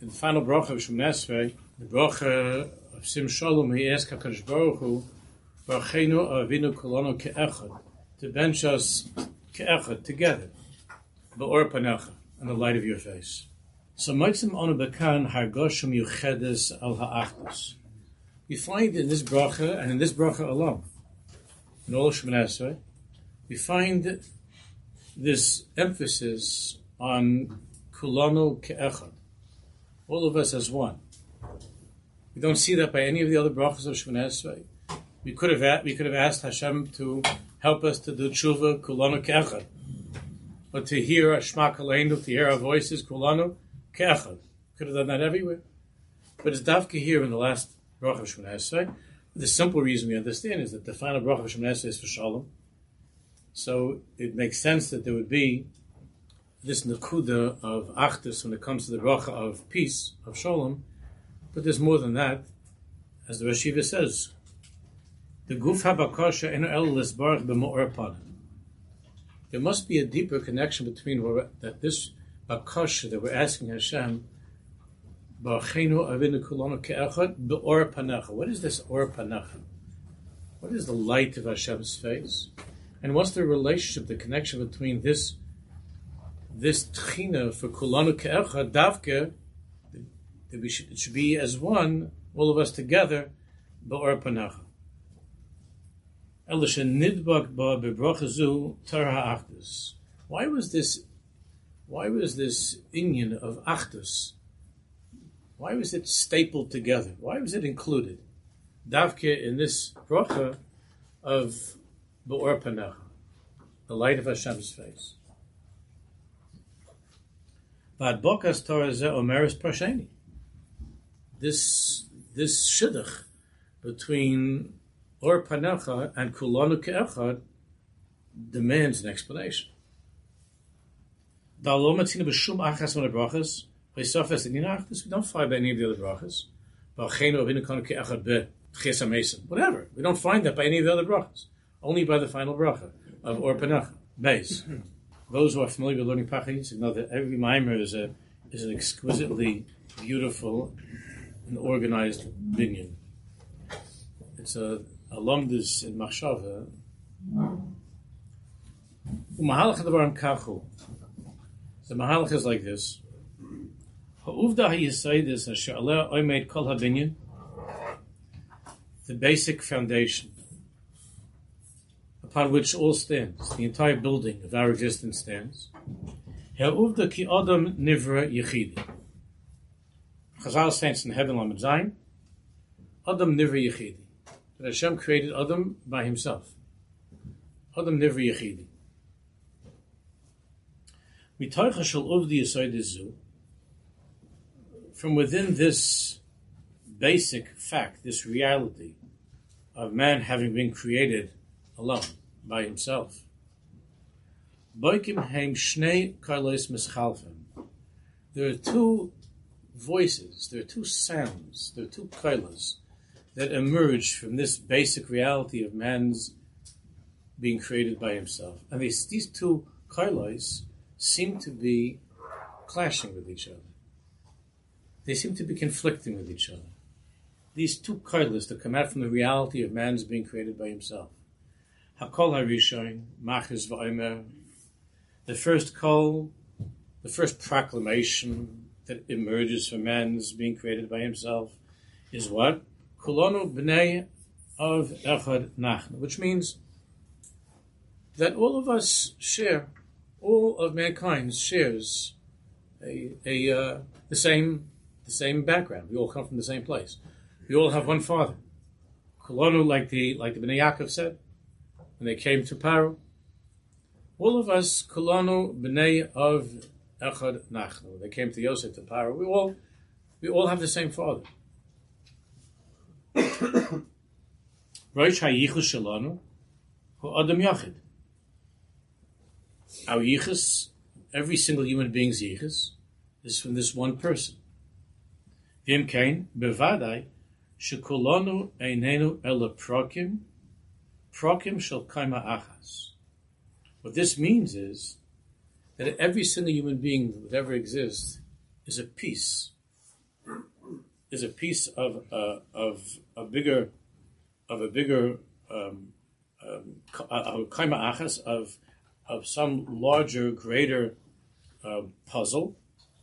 In the final bracha of Shemoneh Esrei, the bracha of Sim Shalom, he asked HaKadosh Baruch Hu, Barucheinu Avinu Kulanu Ke'echad, to bench us Ke'echad, together, Ba'or Panecha, in the light of your face. So Motzim Onu Bekan Hargoshim Yuchedes Al Ha'achdus. We find in this bracha, and in this bracha alone, in all of Shemoneh Esrei, we find this emphasis on Kulanu Ke'echad, all of us as one. We don't see that by any of the other brachas of Shemoneh Esrei. We could have asked Hashem to help us to do tshuva Kulanu Ke'echad, but to hear Shema Kaleinu, to hear our voices Kulanu Ke'echad. Could have done that everywhere, but it's dafka here in the last bracha of Shemoneh Esrei. The simple reason we understand is that the final bracha of Shemoneh Esrei is for Shalom, so it makes sense that there would be this nekuda of achdus when it comes to the bracha of peace, of Shalom, but there's more than that. As the Rosh Yeshiva says, the guf habakasha eno el lisbarach b'mo'or panim. There must be a deeper connection between that this bakasha that we're asking Hashem, Barucheinu Avinu Kulanu Ke'echad b'or panecha. What is this or panecha? What is the light of Hashem's face? And what's the relationship, the connection between this tchina for Kulanu Ke'echad, davke, that it should be as one, all of us together, ba'or panecha. Elisha nidbak ba bebracha zu Torah ha'achdus. Why was this inyan of achdus? Why was it stapled together? Why was it included? Davke in this bracha of ba'or panecha, the light of Hashem's face. V'adbokas Torah ze omeres parsheni. This shidduch between or panecha and kulanu ke'echad demands an explanation. We don't find any of the other brachas. Whatever. We don't find that by any of the other brachas. Only by the final bracha of or panecha. Beis. Those who are familiar with learning Pachas know that every mimer is an exquisitely beautiful and organized binyan. It's along this in Machshava. The Mahalach is like this. The basic foundation upon which all stands, the entire building of our existence stands. Chazal says in heaven, Lamed Zayin, Adam Nivra Yechidi. That Hashem created Adam by himself. Adam Nivra Yechidi. From within this basic fact, this reality of man having been created alone, by himself, there are two voices, there are two sounds, there are two kailas that emerge from this basic reality of man's being created by himself. And these two kailas seem to be clashing with each other. They seem to be conflicting with each other. These two kailas that come out from the reality of man's being created by himself. Hakol HaRishon, Machis V'Omer, the first kol, the first proclamation that emerges from man's being created by himself is what? Kulonu B'nei of Echad Nachnu, which means that all of us share, all of mankind shares the same background. We all come from the same place. We all have one father. Kulonu, like the Bnei Yaakov said, when they came to Paro, all of us, Kulanu B'nei of Echad Nachnu. They came to Yosef, to Paro. We all have the same father. Rosh HaYichus Shalanu, Hu Adam Yachid. Our Yichus, every single human being's Yichus, is from this one person. V'im Kain, Bevadai, Shekulanu Einenu Ela Prokim, Prokim Shel Kaima Achas. What this means is that every single human being that ever exists is a piece is a piece of a bigger kaima achas of some larger, greater puzzle.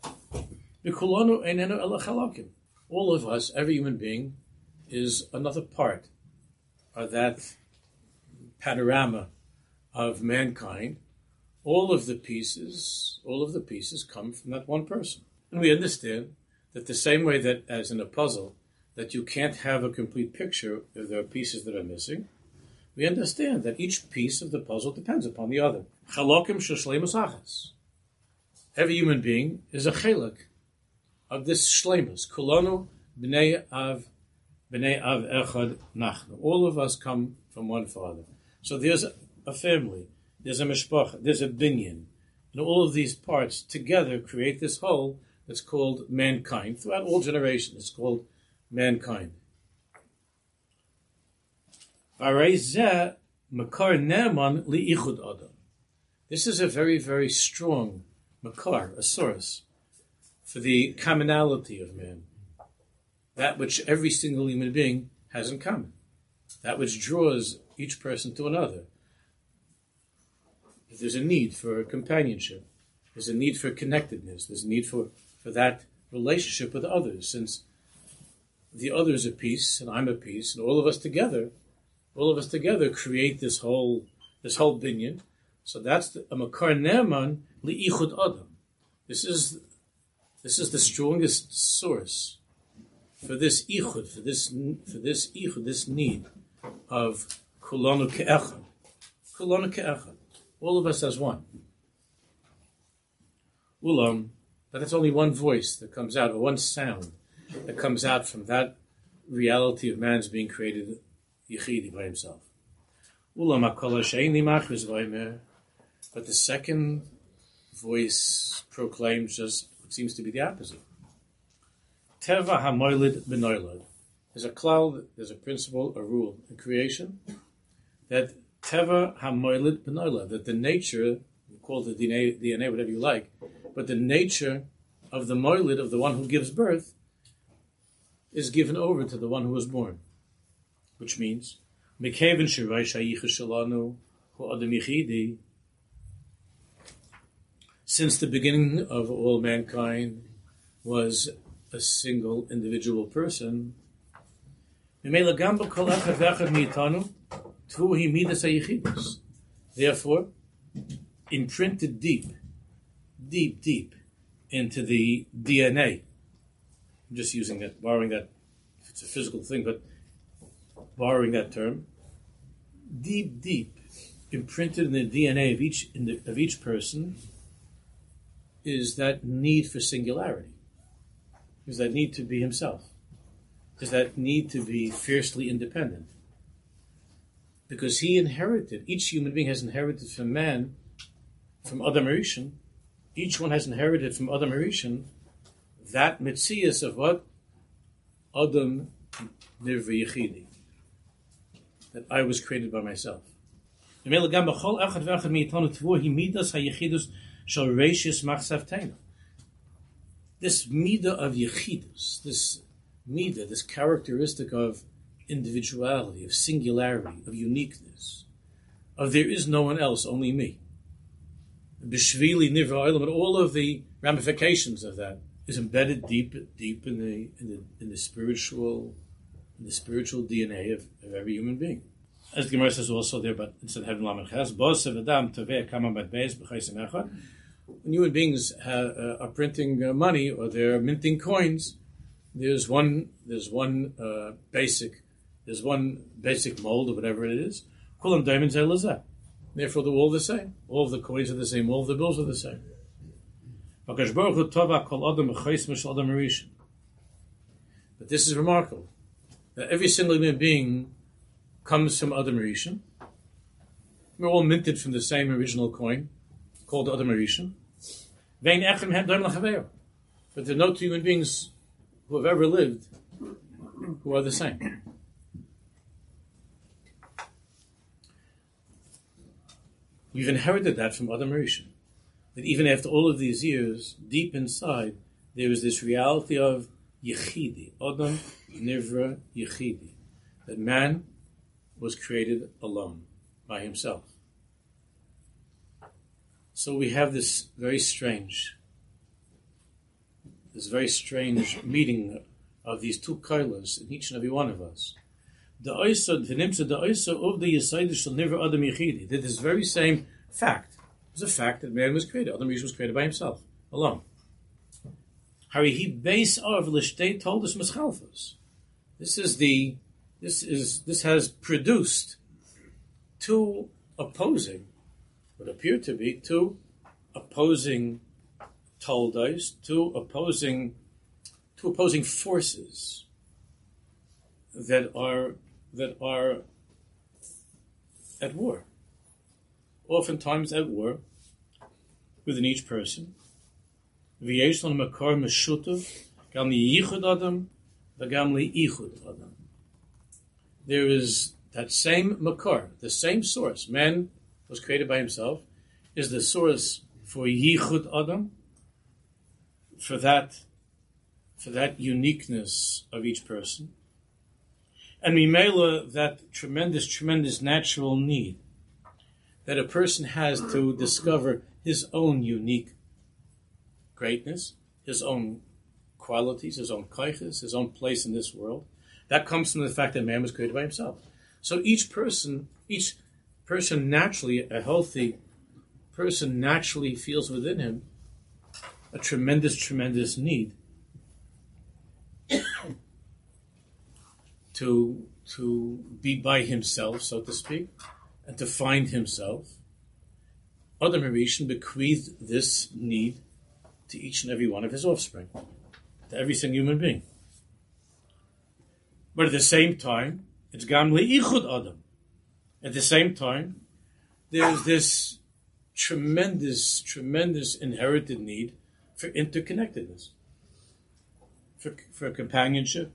All of us, every human being, is another part of that panorama of mankind. All of the pieces come from that one person. And we understand that the same way that as in a puzzle, that you can't have a complete picture if there are pieces that are missing, we understand that each piece of the puzzle depends upon the other. Every human being is a chelak of this shleimus. Kulanu b'nei av echad nachnu. All of us come from one father. So there's a family, there's a mishpacha, there's a binyan, and all of these parts together create this whole that's called mankind. Throughout all generations, it's called mankind. This is a very, very strong makar, a source for the commonality of man. That which every single human being has in common. That which draws each person to another. There's a need for companionship. There's a need for connectedness. There's a need for that relationship with others. Since the other is a piece, and I'm a piece, and all of us together create this whole binyan. So that's a makar ne'eman li'ichud adam. This is the strongest source for this ichud, for this ichud, this need of kulanu ke'echad. Kulanu ke'echad. All of us as one. Ulam, but it's only one voice that comes out, or one sound that comes out from that reality of man's being created yichidi by himself. Ulam hakol she'eini machris v'omer, but the second voice proclaims just what seems to be the opposite. Teva hamoilid b'noilad. There's a cloud, there's a principle, a rule in creation that teva hamoilid b'noilad, that the nature, call it the DNA, whatever you like, but the nature of the moilid, of the one who gives birth, is given over to the one who was born. Which means, Mekevin shirai shayichus shalanu hu adam yichidi. Since the beginning of all mankind was a single individual person, therefore, imprinted deep into the DNA. I'm just using that, borrowing that, it's a physical thing, but borrowing that term, deep imprinted in the DNA of each person is that need for singularity, is that need to be himself, is that need to be fiercely independent. Because he inherited, each human being has inherited from man, from Adam Rishon, each one has inherited from Adam Rishon that mitzias of what? Adam nivra yichidi. That I was created by myself. This midah of yichidus, this characteristic of individuality, of singularity, of uniqueness, of there is no one else, only me. B'shvili nivra olam, and all of the ramifications of that is embedded deep in the spiritual DNA of every human being. As the Gemara says also there, but instead of having lamed ches, when human beings are printing money or they're minting coins, there's one basic mold or whatever it is. Kulam diamonds elazah. Therefore, they're all the same. All of the coins are the same. All of the bills are the same. But this is remarkable, that every single human being comes from Adam Rishon. We're all minted from the same original coin, called Adam Rishon. But there are no two human beings who have ever lived who are the same. We've inherited that from Adam Rishon. That even after all of these years, deep inside, there is this reality of Yechidi. Adam Nivra Yechidi. That man was created alone, by himself. So we have this very strange meeting of these two koilas in each and every one of us. That this very same fact was a fact that man was created. Adam Rishon was created by himself, alone. This has produced two opposing, what appear to be two opposing toldos, two opposing forces that are at war. Oftentimes at war within each person. There is that same makar, the same source. Man was created by himself, is the source for yichud adam, for that uniqueness of each person, and mimela, that tremendous natural need that a person has to discover his own unique greatness, his own qualities, his own kaiches, his own place in this world. That comes from the fact that man was created by himself. So each person naturally, a healthy person naturally feels within him a tremendous need to be by himself, so to speak, and to find himself. Adam HaRishon bequeathed this need to each and every one of his offspring, to every single human being. But at the same time, it's gam li'ichud Adam. At the same time, there's this tremendous inherited need for interconnectedness, for companionship.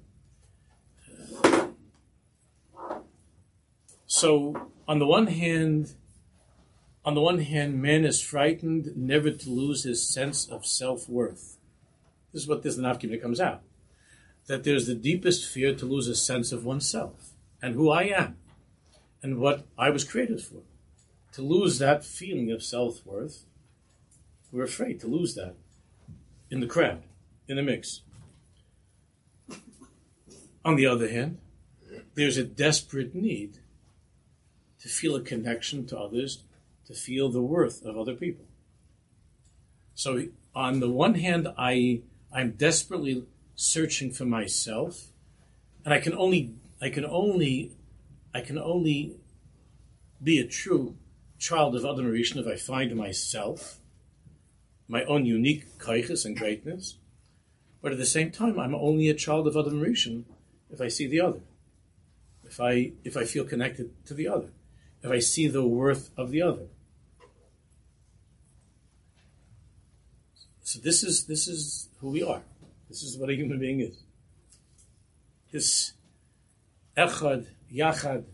So, on the one hand, man is frightened never to lose his sense of self-worth. This is what this nafkimah comes out. That there's the deepest fear to lose a sense of oneself and who I am and what I was created for. To lose that feeling of self-worth, we're afraid to lose that in the crowd, in the mix. On the other hand, there's a desperate need to feel a connection to others, to feel the worth of other people. So on the one hand, I'm desperately searching for myself, and I can only be a true child of Adam HaRishon if I find myself, my own unique kaiches and greatness. But at the same time, I'm only a child of Adam HaRishon if I see the other, if I feel connected to the other, if I see the worth of the other. So this is who we are. This is what a human being is. This echad, yachad,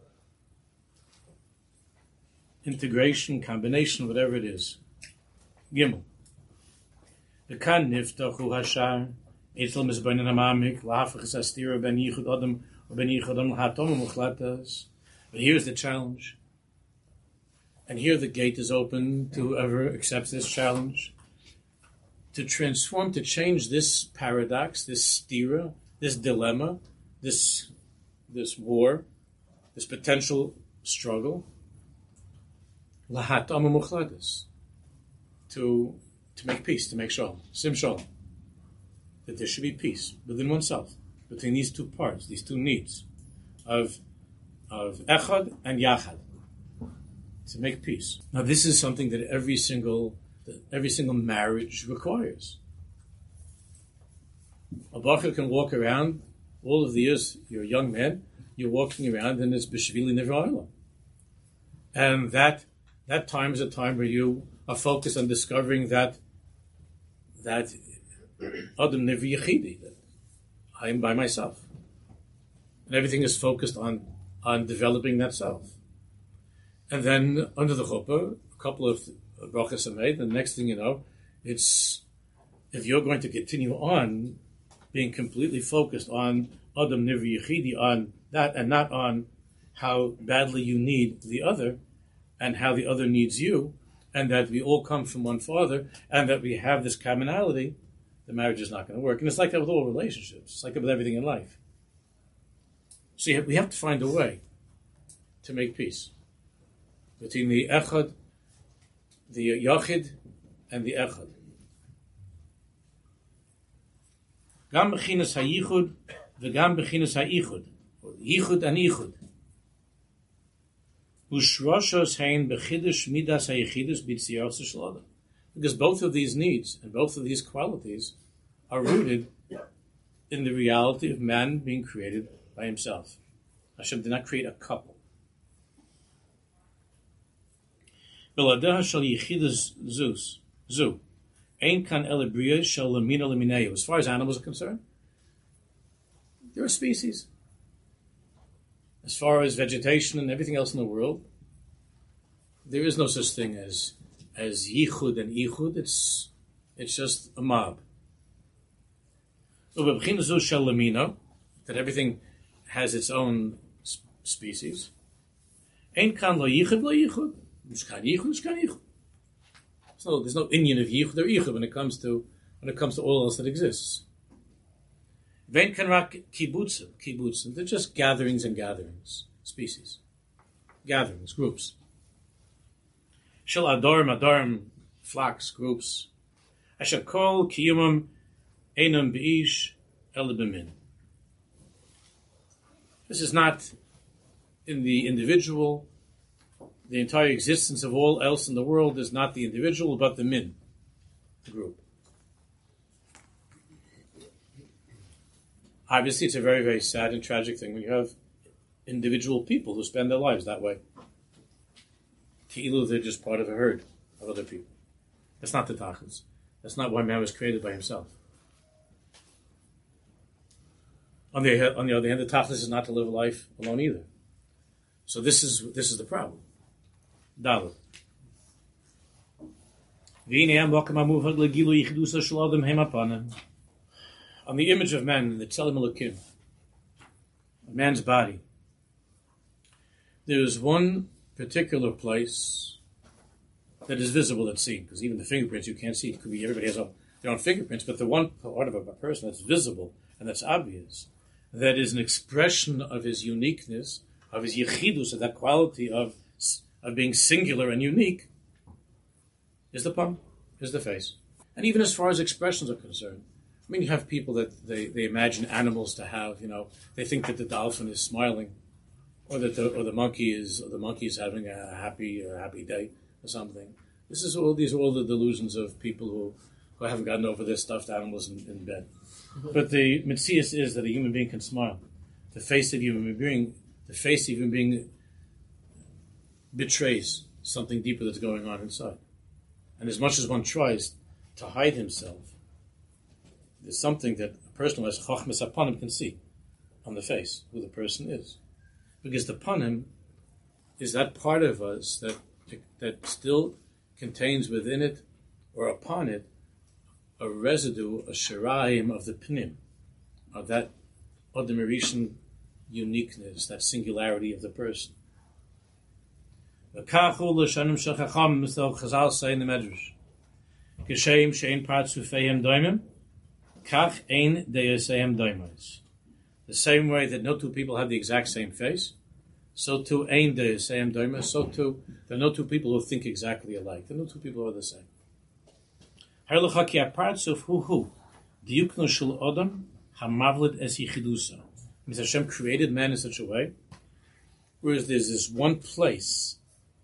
integration, combination, whatever it is. Gimel. V'kan niftachu hashar, etel mizbeinen hamamik, lahafach astira ben yichud adam, or ben yichud adam l'hatom muchlatas. But here's the challenge. And here the gate is open to whoever accepts this challenge. To transform, to change this paradox, this stira, this dilemma, this war, this potential struggle, lahat muchladas, to make peace, to make shalom, sim shalom, that there should be peace within oneself, between these two parts, these two needs of echad and yachad, to make peace. Now this is something that every single marriage requires. A bacher can walk around all of the years. You're a young man. You're walking around, and it's b'shvili nevra'ila. And that time is a time where you are focused on discovering that adam never yechidi, that I am by myself, and everything is focused on developing that self. And then under the chuppah, a couple of brachas are made, and the next thing you know, it's, if you're going to continue on being completely focused on Adam Nivri Yechidi, on that, and not on how badly you need the other, and how the other needs you, and that we all come from one Father, and that we have this commonality, the marriage is not going to work. And it's like that with all relationships. It's like that with everything in life. So we have to find a way to make peace between the Echad, the Yachid, and the Echad. Gam bechinas hayichud, v'gam bechinas hayichud. Yichud and Yichud. Ushroshos hein bechidush midas hayichidus b'tzios shel. Because both of these needs and both of these qualities are rooted in the reality of man being created by himself. Hashem did not create a couple. As far as animals are concerned, they're a species. As far as vegetation and everything else in the world, there is no such thing as yichud and ichud. It's just a mob. That everything has its own species. There's no Indian of yichud or ichud when it comes to all else that exists. Kibbutzim. They're just gatherings and gatherings, species, gatherings, groups. Shel adorim, flocks, groups. Asher kol kiyumam einam beish ele b'min. This is not in the individual. The entire existence of all else in the world is not the individual, but the min, the group. Obviously, it's a very, very sad and tragic thing when you have individual people who spend their lives that way. Ki'ilu, they're just part of a herd of other people. That's not the tachlis. That's not why man was created by himself. On the other hand, the tachlis is not to live a life alone either. So this is the problem. Dalet. On the image of man, the Tzelem Elokim, man's body, there is one particular place that is visible that's seen, because even the fingerprints you can't see. It could be everybody has their own fingerprints, but the one part of a person that's visible and that's obvious, that is an expression of his uniqueness, of his yechidus, of that quality of being singular and unique, is the palm, is the face. And even as far as expressions are concerned, I mean, you have people that they imagine animals to have, they think that the dolphin is smiling, or that the monkey is having a happy day or something. These are all the delusions of people who haven't gotten over their stuffed animals in bed. But the mitzias is that a human being can smile. The face of a human being betrays something deeper that's going on inside. And as much as one tries to hide himself, there's something that a person who has chachmas hapanim can see on the face, who the person is. Because the panim is that part of us that still contains within it, or upon it, a residue, a shiraim of the pnim, of that Adamirishan uniqueness, that singularity of the person. Chazal say in the Medrash, Geshem she'en partzufeim doimim, kach ein deyaseim doimos. The same way that no two people have the exact same face, so too ein deyaseim doimos, so too there are no two people who think exactly alike. There are no two people who are the same. Harlucha ki apartzuf hu diukno shel adam hamavlid es yichidusa. Means Hashem created man in such a way, whereas there's this one place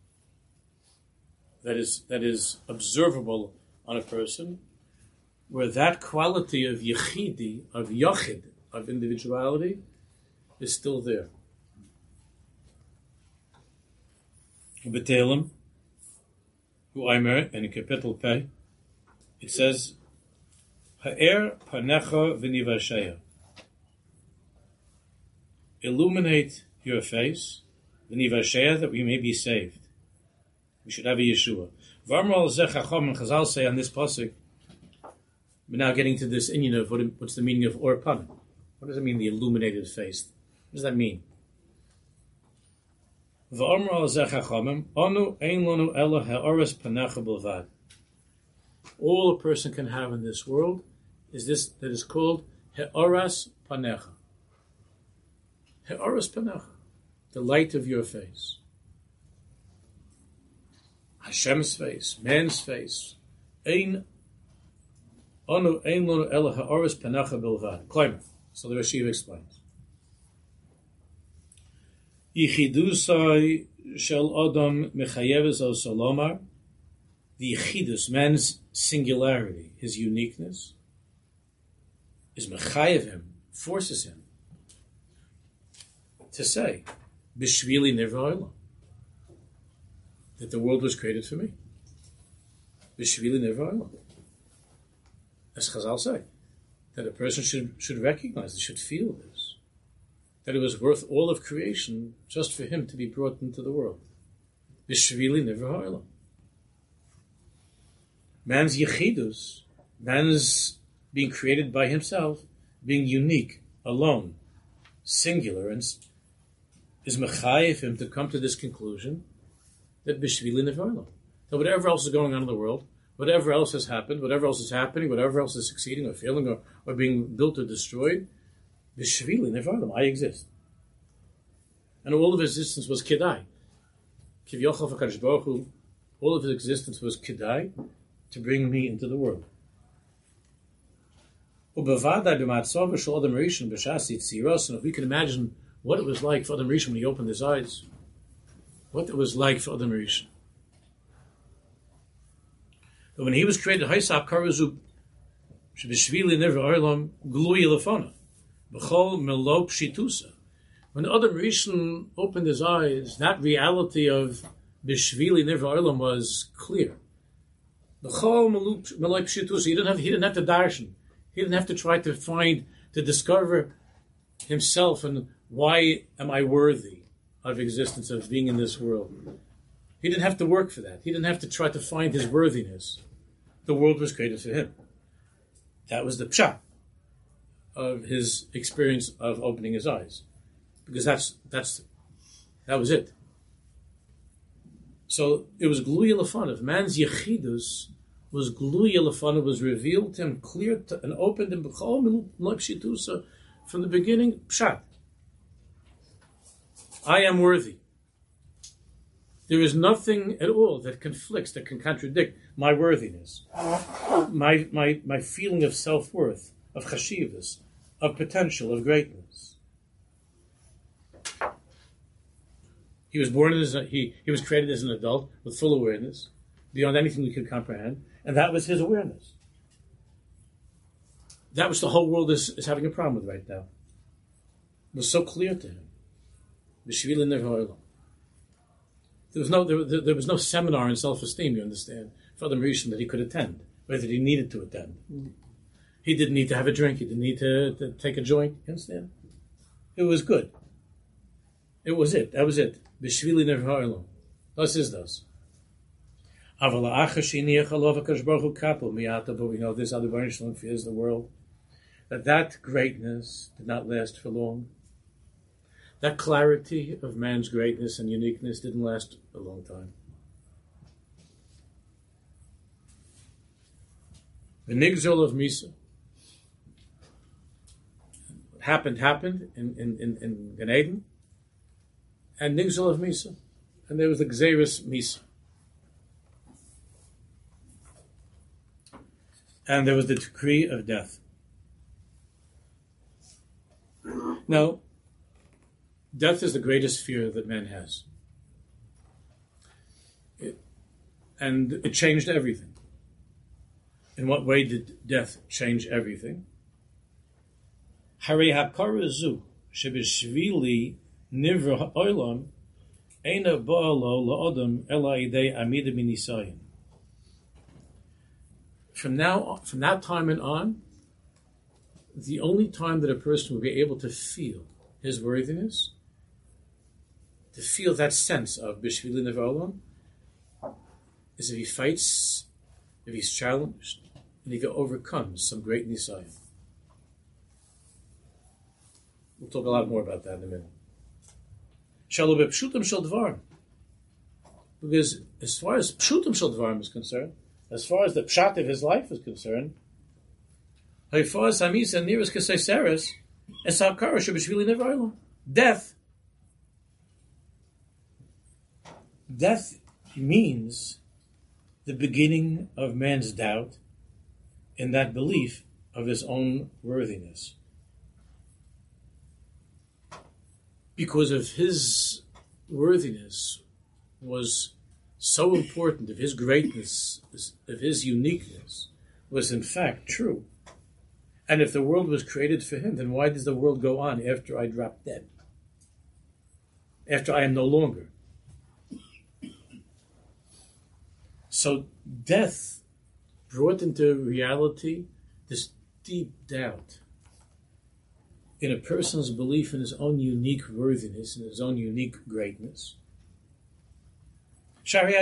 that is observable on a person, where that quality of yichidi, of yachid, of individuality, is still there. B'Teilim, who Aimer, and in capital Pei, it says, Ha'er panecha v'nivasheya. Illuminate your face, v'nivasheya, that we may be saved. We should have a Yeshua. V'amral zeh chacham, and Chazal say on this pasuk, We're now getting to this inyan of what's the meaning of or panim. What does it mean, the illuminated face? What does that mean? All a person can have in this world is this that is called he'oras panecha. He'oras panecha, the light of your face. Hashem's face, man's face. Ein anu ein lanu ela he'oras panecha bilvad. Climate. So the Rashiv explains. Yichidusai shel adam mechayeves al salomar. The yichidus, man's singularity, his uniqueness, is mechayev him, forces him to say, Bishvili nivra that the world was created for me. Bishvili nivra. As Chazal say, that a person should recognize, they should feel this, that it was worth all of creation just for him to be brought into the world. Bishvili nivra. Man's yichidus, man's being created by himself, being unique, alone, singular, and is mechayev him to come to this conclusion that b'shvili nevarlo, that whatever else is going on in the world, whatever else has happened, whatever else is happening, whatever else is succeeding or failing or being built or destroyed, b'shvili nevarlo, I exist. And all of his existence was kedai. Kivyochel v'kadosh baruch hu, all of his existence was kedai, to bring me into the world. And if we can imagine what it was like for Adam Rishon when he opened his eyes, what it was like for Adam Rishon. But when he was created, when Adam Rishon opened his eyes, that reality of Bishvili Nivra Olam was clear. He didn't have to darshan. He didn't have to try to discover himself and why am I worthy of existence, of being in this world. He didn't have to work for that. He didn't have to try to find his worthiness. The world was created for him. That was the pshat of his experience of opening his eyes, because that was it. So it was gluya lefanav. Man's yechidus was gluya lefanav, was revealed to him, clear and opened him from the beginning. Pshat. I am worthy. There is nothing at all that conflicts, that can contradict my worthiness, my feeling of self-worth, of chashivas, of potential, of greatness. He was born he was created as an adult with full awareness, beyond anything we could comprehend, and that was his awareness. That which the whole world is having a problem with right now. It was so clear to him. There was no seminar in self-esteem, you understand, for Adam Rishon that he could attend, or that he needed to attend. He didn't need to have a drink. He didn't need to take a joint. You understand? It was good. It was it. That was it. B'shvili nev'ha'olam. Das is das. But we know this other Baruch fears the world. That greatness did not last for long. That clarity of man's greatness and uniqueness didn't last a long time. The nigzol of Misa. What happened in Gan Eden. And nigzol of Misa. And there was the Gzeirus Misa. And there was the decree of death. Now, death is the greatest fear that man has. And it changed everything. In what way did death change everything? Hari hakarazu shebishvili nivra ha'olam eina ba'alo la'odam ela idei amida b'nisayin. From that time and on, the only time that a person will be able to feel his worthiness, to feel that sense of b'shvili nivra olam, is if he fights, if he's challenged, and he overcomes some great nisayim. We'll talk a lot more about that in a minute. Shalo b'pshutim shel dvarim. Because as far as pshutim shel dvarim is concerned, as far as the pshat of his life is concerned, death means the beginning of man's doubt in that belief of his own worthiness. Because of his worthiness was so important, of his greatness, of his uniqueness, was in fact true. And if the world was created for him, then why does the world go on after I drop dead? After I am no longer? So death brought into reality this deep doubt in a person's belief in his own unique worthiness, in his own unique greatness. Here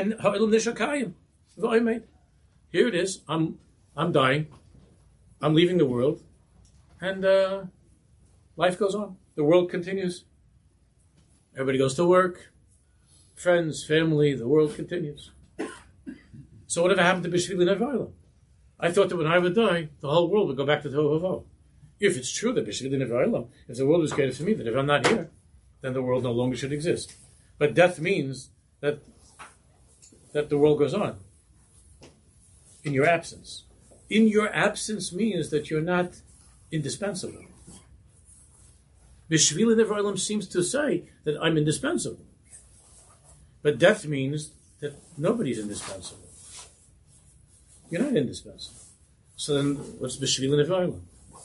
it is. I'm dying. I'm leaving the world, and life goes on. The world continues. Everybody goes to work, friends, family. The world continues. So whatever happened to Bishvili Nevaila? I thought that when I would die, the whole world would go back to Tohu Vavohu. If it's true that Bishvili Nevaila, if the world was created for me, that if I'm not here, then the world no longer should exist. But death means that the world goes on in your absence. In your absence means that you're not indispensable. Bishvili Nevaila seems to say that I'm indispensable. But death means that nobody's indispensable. You're not indispensable. So then, what's Bishvili Nevaila?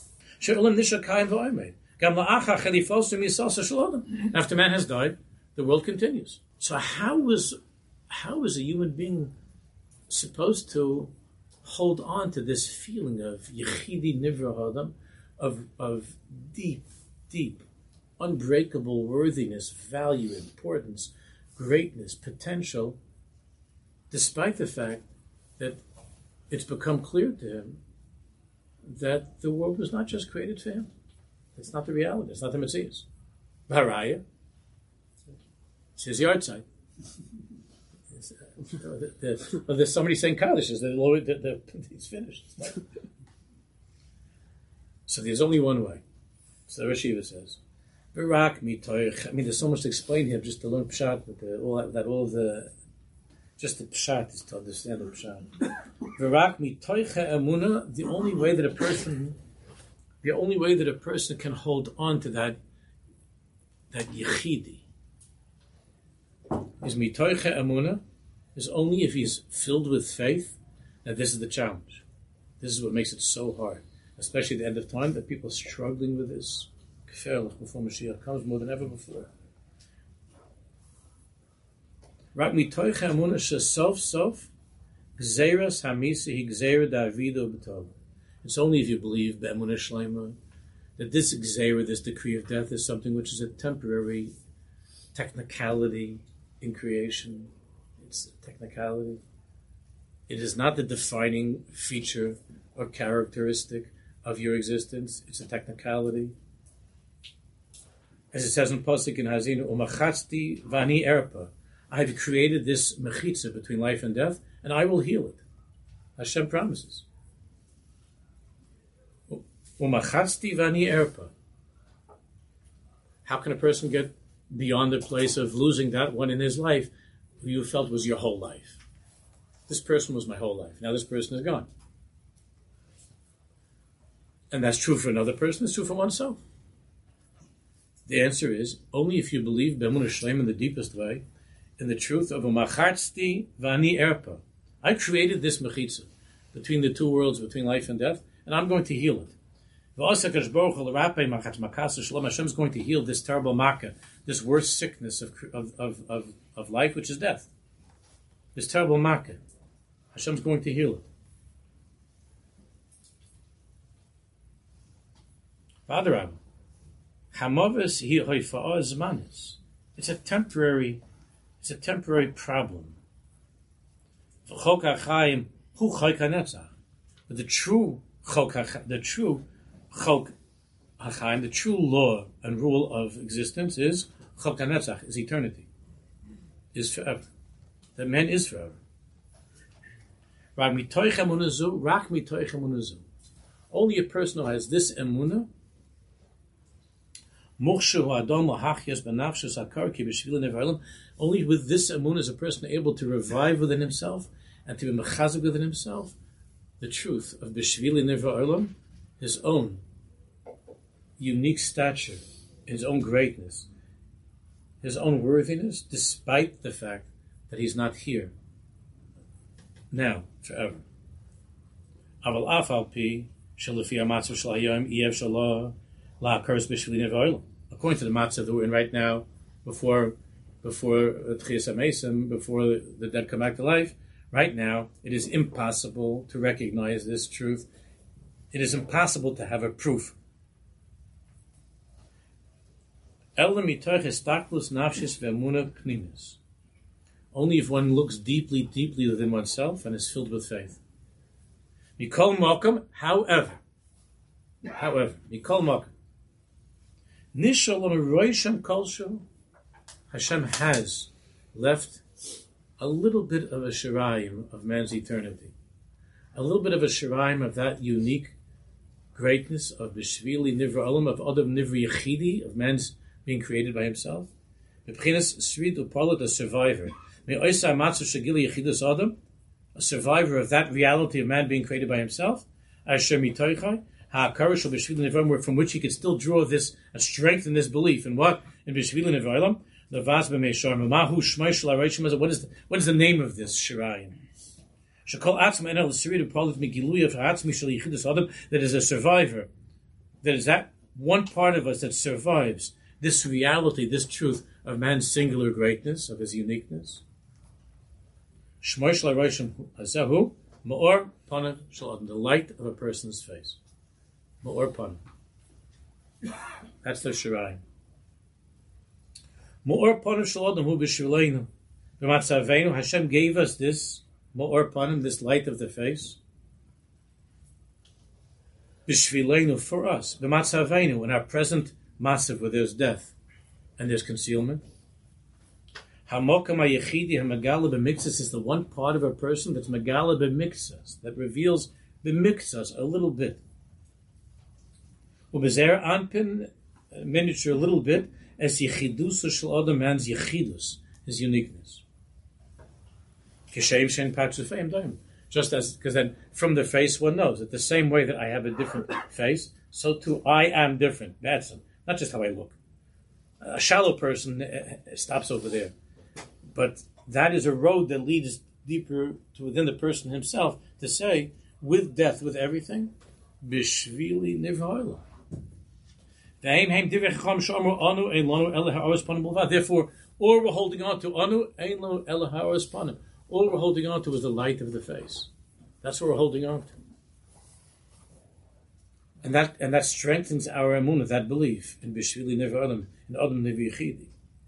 After man has died, the world continues. So how is a human being supposed to hold on to this feeling of Yechidi Nivra Adam, of deep, unbreakable worthiness, value, importance, greatness, potential, despite the fact that it's become clear to him that the world was not just created for him. It's not the reality. It's not the Metzias. Haraya. It's his yard site. There's somebody saying Kaddish. It's finished. So there's only one way. So the Rashiva says, Barak mitoich. I mean, there's so much to explain here just to learn Pshat, just the Pshat is to understand the Pshat. Barak mitoicha emuna. The only way that a person can hold on to that yichidi is mitoicha emuna, is only if he's filled with faith. That this is the challenge. This is what makes it so hard, especially at the end of time, that people are struggling with this. Before Mashiach comes more than ever before. Rak mitoicha emuna shesof gzeiras hamisi gzeira davido b'tov. It's only if you believe be'emunah shleima that this gzeira, this decree of death, is something which is a temporary technicality in creation. It's a technicality. It is not the defining feature or characteristic of your existence. It's a technicality. As it says in Pasuk in Hazinu, Umachatzti vani erpa. I have created this mechitza between life and death, and I will heal it. Hashem promises. Umachatzti vani erpa. How can a person get beyond the place of losing that one in his life who you felt was your whole life? This person was my whole life. Now this person is gone. And that's true for another person, it's true for oneself. The answer is, only if you believe B'emunah Shleim in the deepest way, in the truth of Umachatzti vani erpa. I created this mechitza between the two worlds, between life and death, and I'm going to heal it. Hashem is going to heal this terrible makkah, this worst sickness of life, which is death. This terrible makkah. Hashem is going to heal it. V'adarabba, Hamavas hi hoifa'ah zmanis. It's a temporary problem. V'chok ha'chaim hu chayk hanetzach. But the true chok hachaim, the true law and rule of existence is chok hanetzach, is eternity, is forever. That man is forever. Only a person who has this emunah, only with this emunah is a person able to revive within himself and to be mechazik within himself the truth of B'Shvili Nivra Olam, his own unique stature, his own greatness, his own worthiness, despite the fact that he's not here now, forever. Aval afal pi shelefi hamatzah shel hayom iev shelo la'akaros b'shvili nivra olam. According to the matzah that we're in right now, before Tchias HaMesim, before the dead come back to life, right now it is impossible to recognize this truth. It is impossible to have a proof. Ela mitoch estaklus nafshis ve'emunah pnimis. Only if one looks deeply, deeply within oneself and is filled with faith. Mikol Mokum, however, Mikol Mokum, Nishalom Roisham Kolshu, Hashem has left a little bit of a shirayim of man's eternity, a little bit of a shirayim of that unique greatness of B'Shvili Nivra Olam, of Adam Nivra Yechidi, of man's being created by himself. B'Pchinas Srid Upalat, a survivor. A survivor of that reality of man being created by himself, from which he could still draw this a strength in this belief. In what? In B'Shvili Nivra Olam. What is the name of this Shirayim? That is a survivor. That is that one part of us that survives this reality, this truth of man's singular greatness, of his uniqueness. The light of a person's face. Ma'or Panam. That's the Shirayim. Ma'or Panam Shel Adam Hu B'Shvileinu. B'Matzaveinu, Hashem gave us this Ma'or Panam, this light of the face. B'Shvileinu, for us. B'Matzaveinu, in our present massive, where there's death and there's concealment. Hamokam HaYechidi HaMegala B'Miktzas is the one part of a person that's Megala B'Miktzas, that reveals B'Miktzas a little bit. U'Bezer Anpin, miniature a little bit, as Yechidus Shel Adam, man's Yechidus, his uniqueness. Kishem Shen Patzufeim Daim. Just as, because then from the face one knows that the same way that I have a different face, so too I am different. That's not just how I look. A shallow person stops over there. But that is a road that leads deeper to within the person himself to say, with death, with everything, B'Shvili Nivra Olam. Therefore, all we're holding on to, Anu Ein Lo Ela Ha'oros Panim. All we're holding on to is the light of the face. That's what we're holding on to. And that strengthens our emunah, that belief in B'Shvili Nivra Olam, in Adam Nivra Yechidi.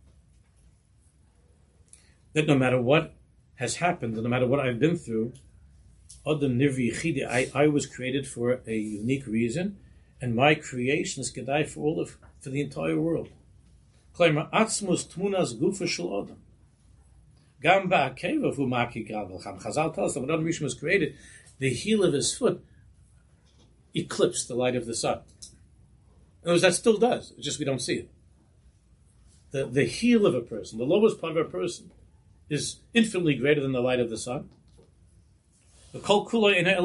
That no matter what has happened, no matter what I've been through, Adam Nivra Yechidi, I was created for a unique reason, and my creation is kedai for the entire world. Klaimer atzmus tmunas gufa shel Adam. Gam ba'akeva v'maki gadol cham. Chazal tells us that when Adam Rishon was created, the heel of his foot eclipsed the light of the sun. In other words, that still does. It's just we don't see it. The heel of a person, the lowest part of a person, is infinitely greater than the light of the sun. Because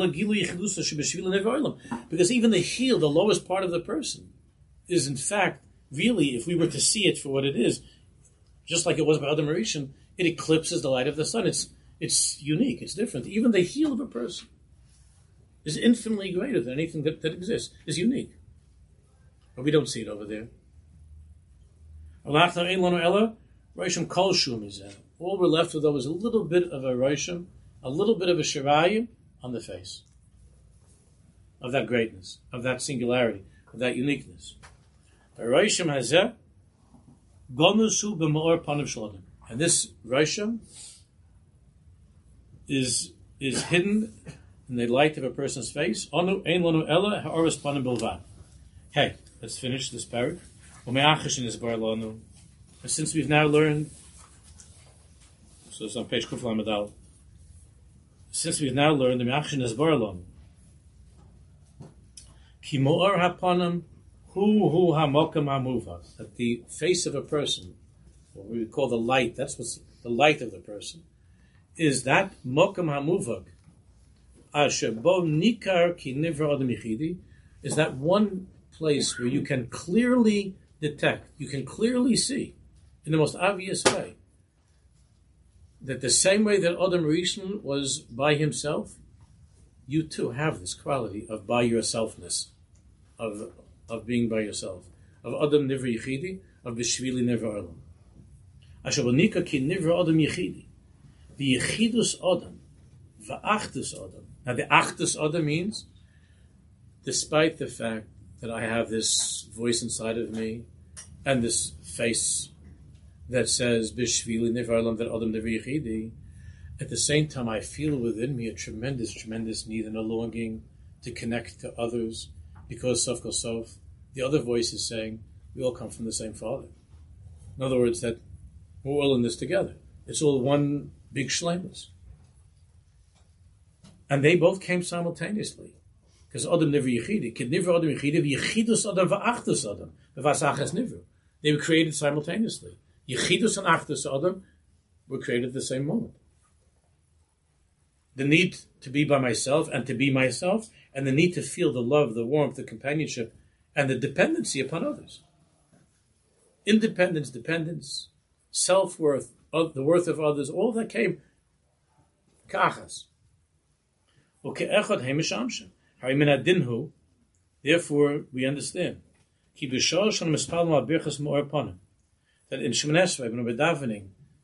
even the heel, the lowest part of the person, is in fact, really, if we were to see it for what it is, just like it was by Adam Rishon, it eclipses the light of the sun. It's unique, it's different. Even the heel of a person is infinitely greater than anything that exists, is unique. But we don't see it over there. All we're left with, though, is a little bit of a Roshim, a little bit of a Shirayim on the face of that greatness, of that singularity, of that uniqueness. Roshim Hazeh, Gonusu b'Ma'or Panav Shel Adam. And this Roshim is hidden in the light of a person's face. Anu ein lanu ella ha'oros panim bilvad. Hey, let's finish this paragraph. Since we've now learned, so it's on page Kuf Lamed Aleph. Since we've now learned the Me'achshin is Barlon, Ki Mo'or HaPanim Hu HaMokam HaMuvak, that the face of a person, what we call the light, that's what's the light of the person, is that Mokam HaMuvak, Asher Bo Nikar Ki Nivra Adam Yichidi, is that one place where you can clearly detect, you can clearly see, in the most obvious way, that the same way that Adam Rishon was by himself, you too have this quality of by yourselfness, of being by yourself, of Adam Nivra Yichidi, of B'Shvili Nivra Olam. Asher Bonika Ki Nivra Adam Yichidi, the Yichidus Adam, V'Achdus Adam. Now the Achdus Adam means, despite the fact that I have this voice inside of me, and this face that says Bishvili Nivra Olam, that Adam Nivra Yichidi, at the same time I feel within me a tremendous, tremendous need and a longing to connect to others, because Sof Kol Sof, the other voice is saying, we all come from the same Father. In other words, that we're all in this together. It's all one big shleimus. And they both came simultaneously. Because Adam Nivra Yichidi, Kid Nivra Adam Yichidi, Yichidus Adam V'Achdus Adam, V'Vasachas Nivra. They were created simultaneously. Yichidus and Achdus Adam were created at the same moment. The need to be by myself and to be myself, and the need to feel the love, the warmth, the companionship, and the dependency upon others. Independence, dependence, self-worth, the worth of others, all that came kachas. Therefore, we understand that in Shemoneh Esrei, when we're davening,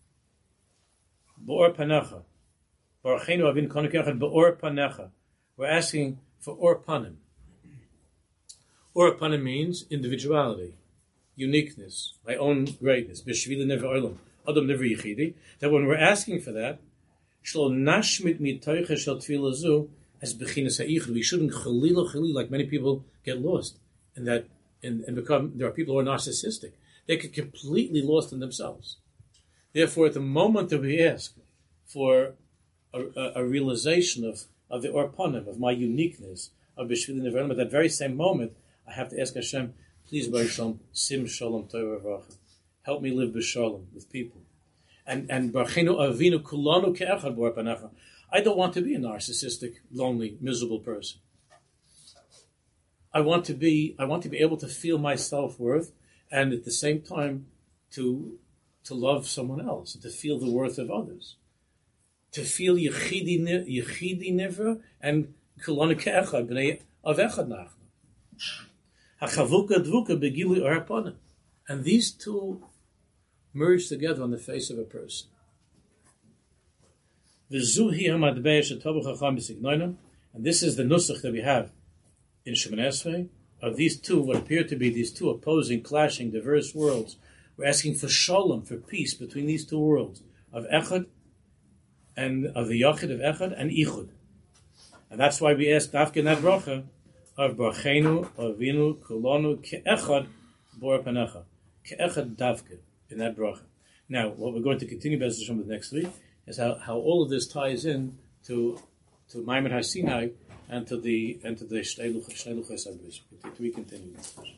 B'or Panecha, Barucheinu Avinu Kanu Ke'echad B'or Panecha, we're asking for Or Panim. Or Panim means individuality, uniqueness, my own greatness, B'Shvili Nivra Olam, Adam Nivra Yichidi, that when we're asking for that, Shlo Nashmit Mitoicha Shel Tefillah Zu, as Bechinas Ha'ichud, we shouldn't Chalil, like many people get lost, in that, and become, there are people who are narcissistic. They get completely lost in themselves. Therefore, at the moment that we ask for a realization of the Or Panim, of my uniqueness, of B'Shvili Nivra Olam, at that very same moment, I have to ask Hashem, please, Baruch Shalom, Sim Shalom Torah V'Racha. Help me live b'Shalom with people. And Barucheinu Avinu Kulanu Ke'echad B'or Panecha. I don't want to be a narcissistic, lonely, miserable person. I want to be able to feel my self-worth, and at the same time to love someone else, and to feel the worth of others. To feel Yechidi Nivra and Kulanu Ke'echad B'nei Av Echad Nachnu. HaChavuka Dvuka Begilui Or Panim. And these two merge together on the face of a person. And this is the nusach that we have in Shemoneh Esrei of these two, what appear to be these two opposing, clashing, diverse worlds. We're asking for shalom, for peace between these two worlds of Echad and of the Yachid of Echad and Ichud. And that's why we ask Dafka in that bracha of Barucheinu Avinu Kulanu Ke'echad B'or Panecha. Ke'echad Dafka in that bracha. Now, what we're going to continue B'ezras Hashem the next week is how all of this ties in to Maimon HaSinai and to the Shnei Luchos HaBris. We continue.